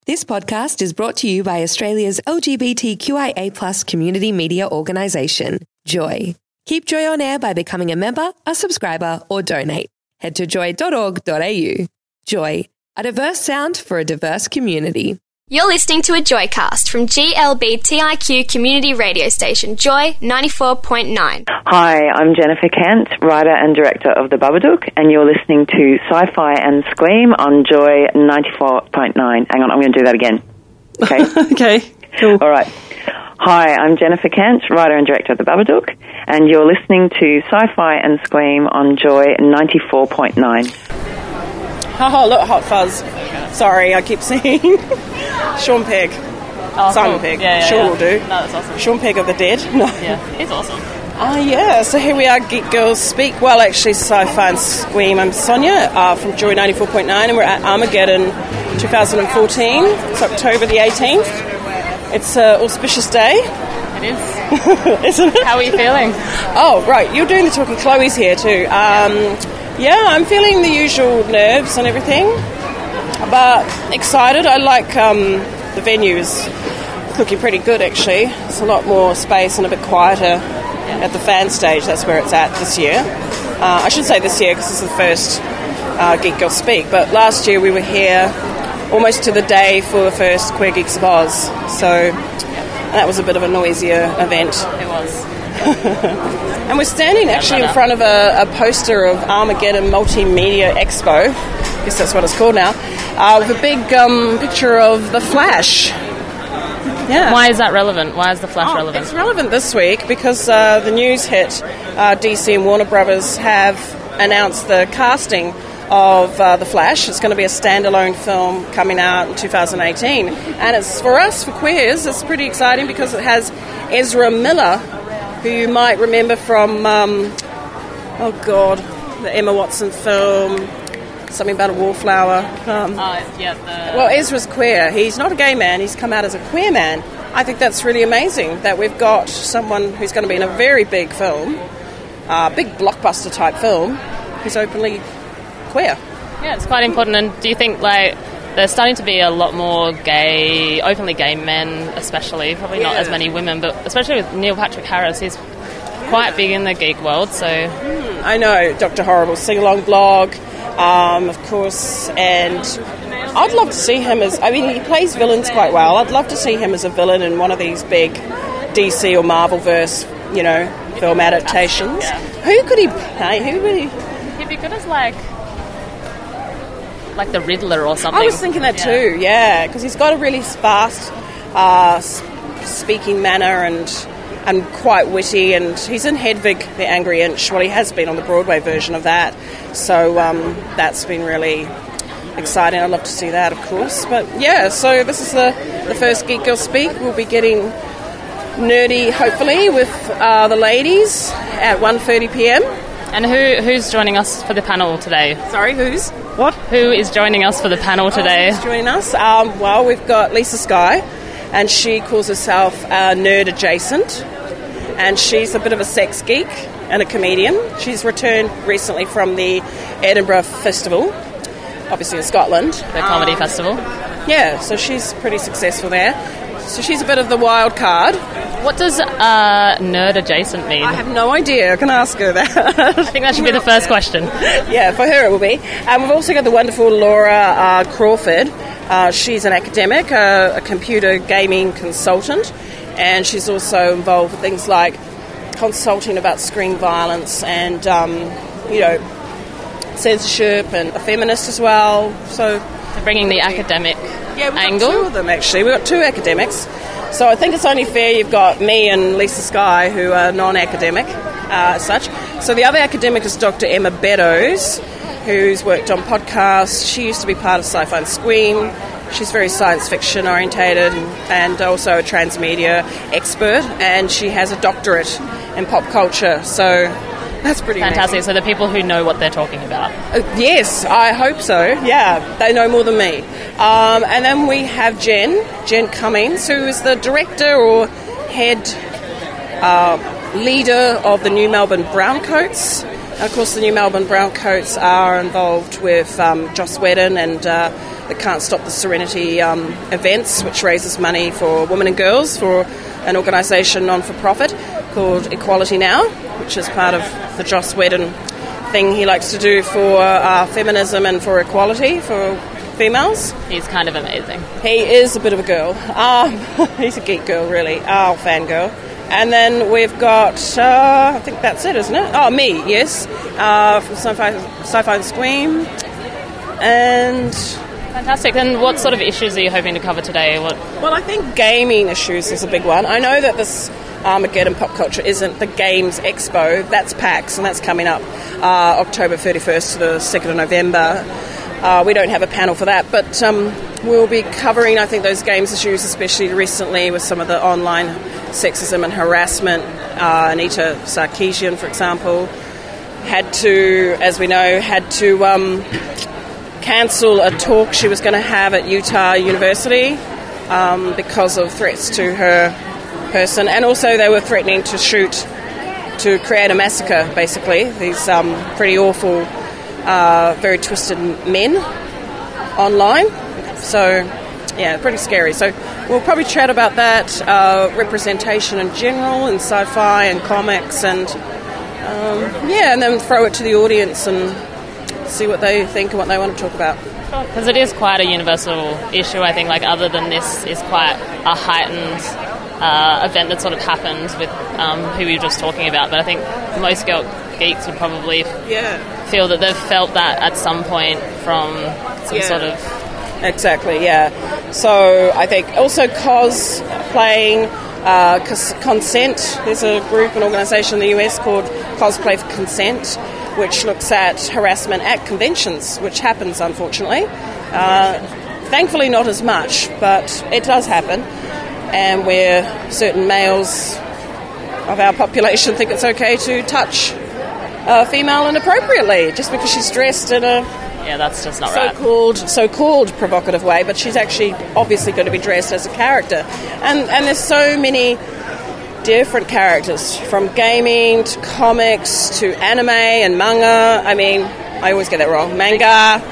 This podcast is brought to you by Australia's LGBTQIA+ community media organisation, Joy. Keep Joy on air by becoming a member, a subscriber, or donate. Head to joy.org.au. Joy, a diverse sound for a diverse community. You're listening to a Joycast from GLBTIQ community radio station, Joy 94.9. Hi, I'm Jennifer Kent, writer and director of The Babadook, and you're listening to Sci-Fi and Scream on Joy 94.9. Hang on, I'm going to do that again. Okay? Okay, cool. All right. Hi, I'm Jennifer Kent, writer and director of The Babadook, and you're listening to Sci-Fi and Scream on Joy 94.9. Oh, look, Hot Fuzz. Sorry, I keep saying Sean Pegg. Oh, Simon cool. Pegg. Yeah, Sean yeah. will do. No, that's awesome. Sean Pegg of the Dead. No. Yeah, he's awesome. Yeah, so here we are, Geek Girls Speak. Well, actually, Sci-Fi and Scream. I'm Sonia from Joy 94.9, and we're at Armageddon 2014. It's October the 18th. It's an auspicious day. It is. Isn't it? How are you feeling? Oh, right, you're doing the talking. Chloe's here too. Yeah, I'm feeling the usual nerves and everything, but excited. I like the venue is looking pretty good, actually. It's a lot more space and a bit quieter at the fan stage. That's where it's at this year. I should say this year because this is the first Geek Girl Speak, but last year we were here almost to the day for the first Queer Geeks of Oz, so that was a bit of a noisier event. It was. And we're standing actually in front of a poster of Armageddon Multimedia Expo, I guess that's what it's called now, with a big picture of The Flash. Yeah. Why is that relevant? Why is The Flash relevant? It's relevant this week because the news hit. DC and Warner Brothers have announced the casting of The Flash. It's going to be a standalone film coming out in 2018. And it's for us, for queers, it's pretty exciting because it has Ezra Miller, who you might remember from, the Emma Watson film, something about a wallflower. Well, Ezra's queer. He's not a gay man. He's come out as a queer man. I think that's really amazing that we've got someone who's going to be in a very big film, big blockbuster type film, who's openly queer. Yeah, it's quite important. And do you think, there's starting to be a lot more openly gay men, especially, probably not as many women, but especially with Neil Patrick Harris, he's quite big in the geek world, so... I know, Dr. Horrible's sing-along blog, of course, and I'd love to see him he plays villains quite well. I'd love to see him as a villain in one of these big DC or Marvel-verse, film adaptations. Yeah. Who could he play? He'd be good as, like the Riddler or something. I was thinking that too, yeah, because he's got a really fast speaking manner and quite witty, and he's in Hedwig the Angry Inch. Well, he has been on the Broadway version of that, so that's been really exciting. I'd love to see that, of course. But yeah, so this is the first Geek Girl Speak. We'll be getting nerdy, hopefully, with the ladies at 1:30 p.m. And who's joining us for the panel today? Sorry, who's? What? Who is joining us for the panel today? Who's joining us? Well, we've got Lisa Sky, and she calls herself Nerd Adjacent, and she's a bit of a sex geek and a comedian. She's returned recently from the Edinburgh Festival, obviously in Scotland. The comedy festival. Yeah, so she's pretty successful there. So she's a bit of the wild card. What does nerd adjacent mean? I have no idea. I can ask her that. I think that should be the first question. Yeah, for her it will be. We've also got the wonderful Laura Crawford. She's an academic, a computer gaming consultant, and she's also involved with things like consulting about screen violence and, censorship, and a feminist as well. So bringing the academic we've angle. got two of them, actually. We've got two academics. So I think it's only fair you've got me and Lisa Sky, who are non-academic as such. So the other academic is Dr. Emma Beddoes, who's worked on podcasts. She used to be part of Sci-Fi and Scream. She's very science fiction orientated and also a transmedia expert, and she has a doctorate in pop culture. So that's pretty fantastic. amazing. So the people who know what they're talking about. Yes, I hope so. Yeah, they know more than me. And then we have Jen Cummings, who is the director or head leader of the New Melbourne Browncoats. And of course, the New Melbourne Browncoats are involved with Joss Whedon and the Can't Stop the Serenity events, which raises money for women and girls for an organisation non-for-profit called Equality Now, which is part of the Joss Whedon thing he likes to do for feminism and for equality for females. He's kind of amazing. He is a bit of a girl. He's a geek girl, really. Fangirl. And then we've got, I think that's it, isn't it? Oh, me, yes. From Sci-Fi and Scream. And... Fantastic. And what sort of issues are you hoping to cover today? Well, I think gaming issues is a big one. I know that this Armageddon Pop Culture isn't the Games Expo. That's PAX, and that's coming up October 31st to the 2nd of November. We don't have a panel for that, but we'll be covering, I think, those games issues, especially recently with some of the online sexism and harassment. Anita Sarkeesian, for example, had to cancel a talk she was going to have at Utah University because of threats to her person, and also they were threatening to create a massacre, basically. These pretty awful, very twisted men online. So, yeah, pretty scary. So we'll probably chat about that, representation in general in sci-fi and comics, and and then throw it to the audience and see what they think and what they want to talk about. Because it is quite a universal issue, I think. Like, other than this is quite a heightened event that sort of happens with who we were just talking about. But I think most geeks would probably feel that they've felt that at some point from some sort of... Exactly, yeah. So I think also cosplaying, Consent. There's a group, an organisation in the US called Cosplay for Consent, which looks at harassment at conventions, which happens, unfortunately. Thankfully not as much, but it does happen. And where certain males of our population think it's okay to touch a female inappropriately just because she's dressed in a that's just not so-called provocative way, but she's actually obviously going to be dressed as a character. And there's so many different characters, from gaming to comics to anime and manga. I mean, I always get that wrong. Manga,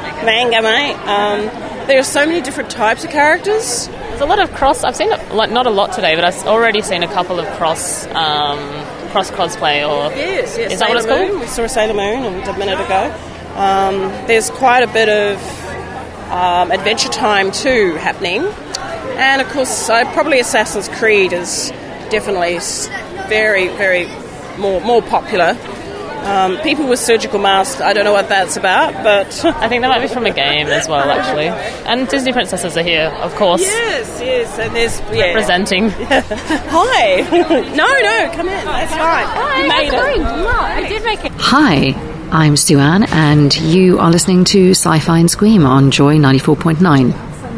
mate. There are so many different types of characters. There's a lot of cross. I've seen not a lot today, but I've already seen a couple of cross cosplay. Or yes, is that what it's called? We saw Sailor Moon a minute ago. There's quite a bit of Adventure Time too happening, and of course, probably Assassin's Creed is definitely very, very more popular. People with surgical masks, I don't know what that's about, but... I think that might be from a game as well, actually. And Disney princesses are here, of course. Yes, and there's... Representing. Hi! No, come in, that's fine. Hi, you made it. I did make it. Hi, I'm Sue Ann, and you are listening to Sci-Fi and Scream on Joy 94.9. Can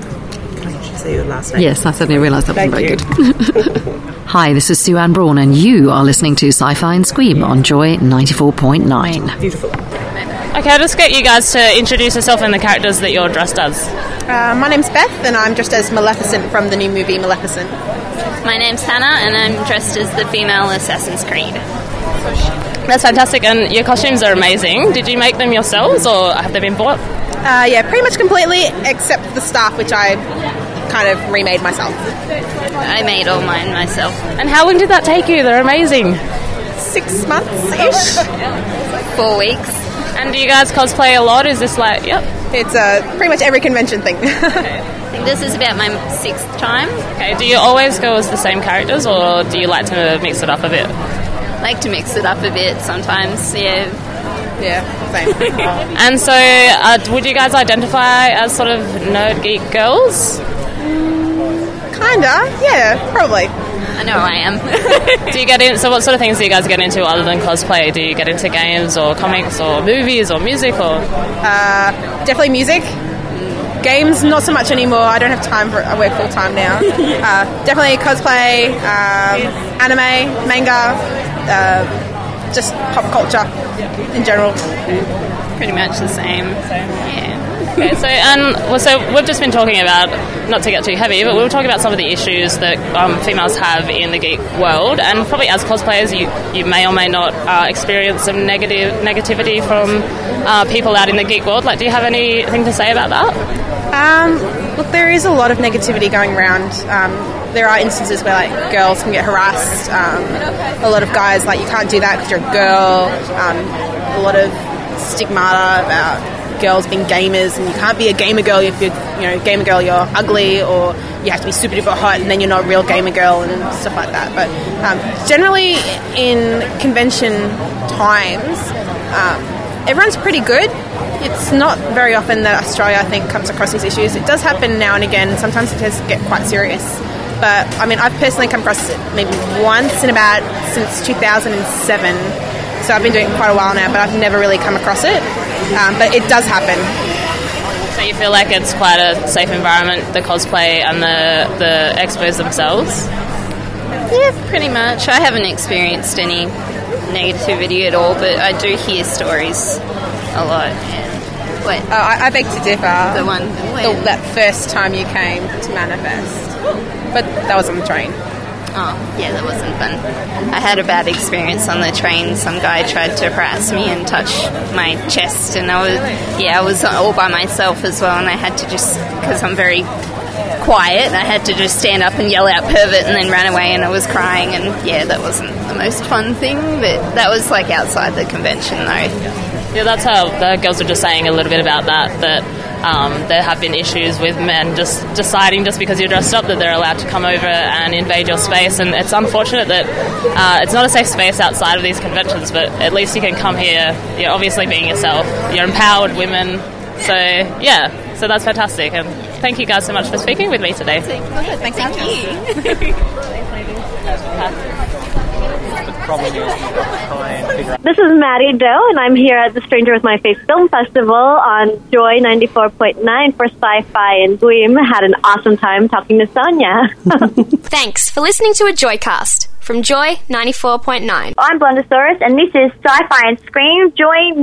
I say your last name? Yes, I suddenly realised that wasn't very good. Hi, this is Sue Ann Braun, and you are listening to Sci-Fi and Scream on Joy 94.9. Beautiful. Okay, I'll just get you guys to introduce yourself and the characters that you're dressed as. My name's Beth, and I'm dressed as Maleficent from the new movie Maleficent. My name's Hannah, and I'm dressed as the female Assassin's Creed. That's fantastic, and your costumes are amazing. Did you make them yourselves, or have they been bought? Yeah, pretty much completely, except the staff, which I kind of remade myself. I made all mine myself. And how long did that take you? They're amazing. 6 months-ish. 4 weeks. And do you guys cosplay a lot? Is this like, yep? It's pretty much every convention thing. I think this is about my 6th time. Okay, do you always go as the same characters, or do you like to mix it up a bit? I like to mix it up a bit sometimes, yeah. Yeah, same. And so, would you guys identify as sort of nerd geek girls? Kinda, yeah, probably. I know I am. Do you get in? So, what sort of things do you guys get into other than cosplay? Do you get into games or comics or movies or music or? Definitely music. Games, not so much anymore. I don't have time for it. I work full time now. Definitely cosplay, anime, manga, just pop culture in general. Pretty much the same. Yeah. Okay, so we've just been talking about, not to get too heavy, but we were talking about some of the issues that females have in the geek world, and probably as cosplayers you may or may not experience some negativity from people out in the geek world. Like, do you have anything to say about that? Look, there is a lot of negativity going around. There are instances where like girls can get harassed. A lot of guys like, you can't do that because you're a girl. A lot of stigmata about girls being gamers, and you can't be a gamer girl if you're, gamer girl, you're ugly, or you have to be super duper hot and then you're not a real gamer girl and stuff like that. But generally in convention times, everyone's pretty good. It's not very often that Australia, I think, comes across these issues. It does happen now and again. Sometimes it does get quite serious. But, I mean, I've personally come across it maybe once since 2007. So I've been doing it quite a while now, but I've never really come across it. But it does happen. So you feel like it's quite a safe environment, the cosplay and the expos themselves? Yeah, pretty much. I haven't experienced any negativity at all, but I do hear stories a lot. Yeah. Wait. I beg to differ. The one that first time you came to Manifest. But that was on the train. Oh, yeah, that wasn't fun. I had a bad experience on the train. Some guy tried to harass me and touch my chest, and I was all by myself as well, and I had to just, because I'm very quiet, I had to just stand up and yell out pervert and then ran away, and I was crying, and yeah, that wasn't the most fun thing, but that was like outside the convention though. Yeah, that's how the girls were just saying a little bit about that there have been issues with men just deciding just because you're dressed up that they're allowed to come over and invade your space, and it's unfortunate that it's not a safe space outside of these conventions, but at least you can come here, you're obviously being yourself, you're empowered women, so yeah, so that's fantastic, and thank you guys so much for speaking with me today. Thank you. This is Maddie Doe, and I'm here at the Stranger with My Face Film Festival on Joy 94.9 for Sci-Fi and Gleam. Had an awesome time talking to Sonia. Thanks for listening to a Joycast from Joy 94.9. I'm Blundosaurus, and this is Sci-Fi and Scream, Joy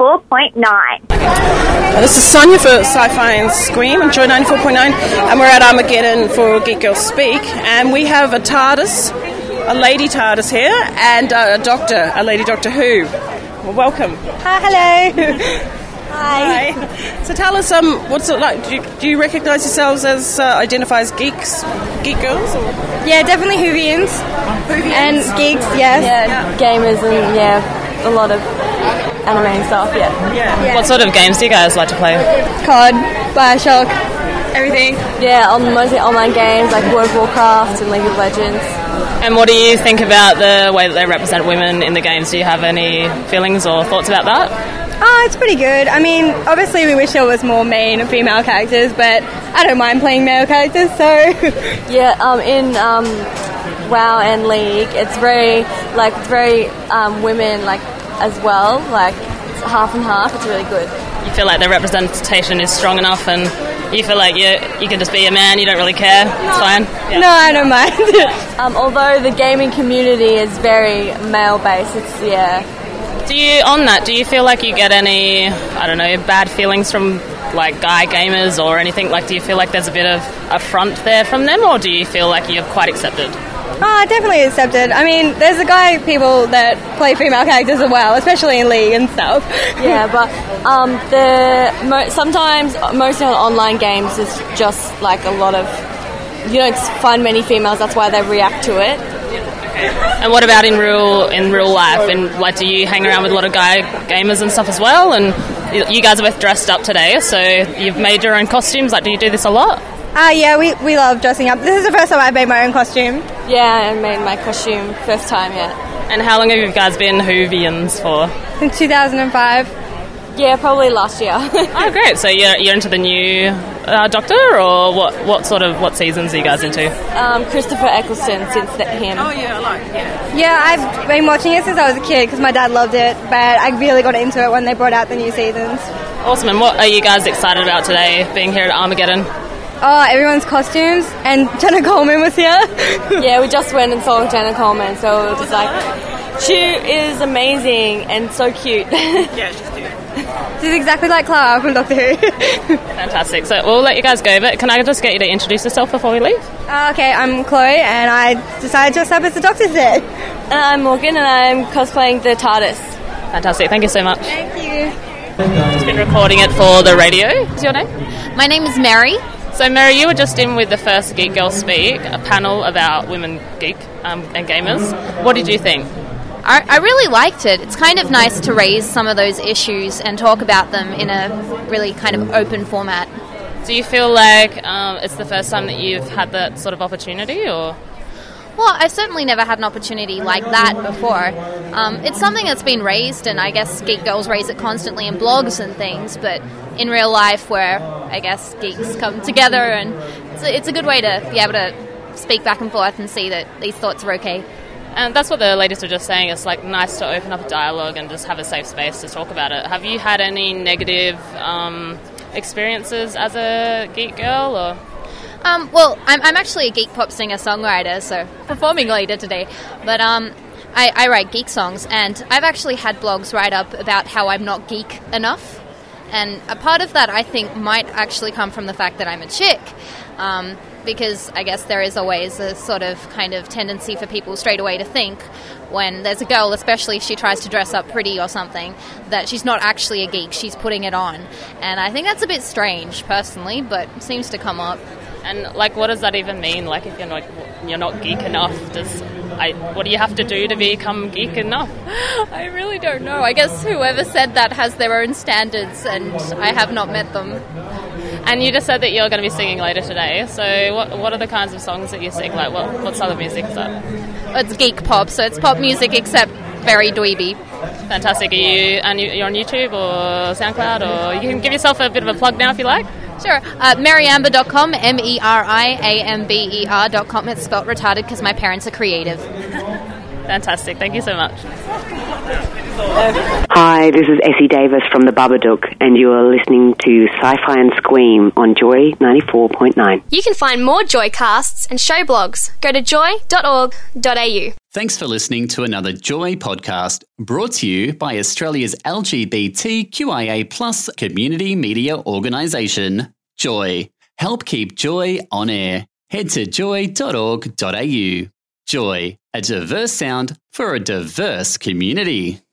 94.9. This is Sonia for Sci-Fi and Scream on Joy 94.9, and we're at Armageddon for Geek Girls Speak, and we have a TARDIS, a lady TARDIS here, and a lady Doctor Who. Well, welcome. Hi, hello. Hi. So tell us, what's it like? Do you recognise yourselves as identify as geek girls? Or? Yeah, definitely Whovians. And geeks, yes. Yeah, gamers and a lot of anime and stuff. Yeah. What sort of games do you guys like to play? COD, Bioshock, everything. Yeah, mostly online games like World of Warcraft and League of Legends. And what do you think about the way that they represent women in the games? Do you have any feelings or thoughts about that? Oh, it's pretty good. I mean, obviously we wish there was more male and female characters, but I don't mind playing male characters, so... in WoW and League, it's very women, as well, it's half and half, it's really good. You feel like the representation is strong enough and you feel like you can just be a man, you don't really care, it's fine? Yeah. No, I don't mind. Although the gaming community is very male-based, Do you feel like you get any, bad feelings from guy gamers or anything? Do you feel like there's a bit of affront there from them, or do you feel like you're quite accepted? Definitely accepted. I mean, there's people that play female characters as well, especially in League and stuff. Yeah, but sometimes, mostly on online games, it's just a lot of, you don't find many females, that's why they react to it. And what about in real life? And do you hang around with a lot of guy gamers and stuff as well? And you guys are both dressed up today, so you've made your own costumes. Do you do this a lot? Yeah, we love dressing up. This is the first time I made my own costume. Yeah, I made my costume first time, yeah. And how long have you guys been Whovians for? Since 2005. Yeah, probably last year. Oh, great. So you're into the new Doctor, or what seasons are you guys into? Christopher Eccleston, since him. Oh, yeah, I like it. Yeah, I've been watching it since I was a kid because my dad loved it, but I really got into it when they brought out the new seasons. Awesome. And what are you guys excited about today, being here at Armageddon? Oh, everyone's costumes, and Jenna Coleman was here. Yeah, we just went and saw Jenna Coleman, so it was just she is amazing and so cute. Yeah, she's cute. She's exactly like Clara from Doctor Who. Fantastic. So we'll let you guys go, but can I just get you to introduce yourself before we leave? Okay, I'm Chloe, and I decided to dress up as the Doctor today. And I'm Morgan, and I'm cosplaying the TARDIS. Fantastic. Thank you so much. Thank you. Just been recording it for the radio. What's your name? My name is Mary. So, Mary, you were just in with the first Geek Girl Speak, a panel about women geek and gamers. What did you think? I really liked it. It's kind of nice to raise some of those issues and talk about them in a really kind of open format. Do you feel like it's the first time that you've had that sort of opportunity, or...? Well, I've certainly never had an opportunity like that before. It's something that's been raised, and I guess Geek Girls raise it constantly in blogs and things, but in real life where, I guess, geeks come together, and it's a good way to be able to speak back and forth and see that these thoughts are okay. And that's what the ladies were just saying. It's like nice to open up a dialogue and just have a safe space to talk about it. Have you had any negative experiences as a geek girl, or...? Well, I'm actually a geek pop singer-songwriter, so performing later today. But I write geek songs, and I've actually had blogs write up about how I'm not geek enough. And a part of that, I think, might actually come from the fact that I'm a chick. Because I guess there is always a sort of kind of tendency for people straight away to think when there's a girl, especially if she tries to dress up pretty or something, that she's not actually a geek, she's putting it on. And I think that's a bit strange, personally, but it seems to come up. And, like, what does that even mean? Like, if you're not geek enough, what do you have to do to become geek enough? I really don't know. I guess whoever said that has their own standards, and I have not met them. And you just said that you're going to be singing later today, so what are the kinds of songs that you sing? Like, what style of music is that? It's geek pop, so it's pop music except very dweeby. Fantastic. You're on YouTube or SoundCloud, or you can give yourself a bit of a plug now if you like? Sure. Mariamber.com, MERIAMBER.com. It's spelt retarded because my parents are creative. Fantastic. Thank you so much. Hi, this is Essie Davis from The Babadook, and you are listening to Sci-Fi and Squeam on Joy 94.9. You can find more Joycasts and show blogs. Go to joy.org.au. Thanks for listening to another Joy podcast brought to you by Australia's LGBTQIA+ community media organisation, Joy. Help keep Joy on air. Head to joy.org.au. Joy, a diverse sound for a diverse community.